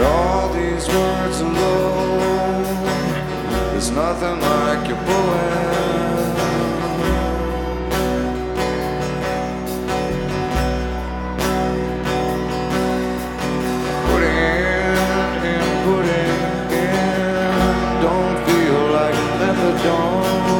all these words alone, there's nothing like your poem. Putting in, don't feel like methadone.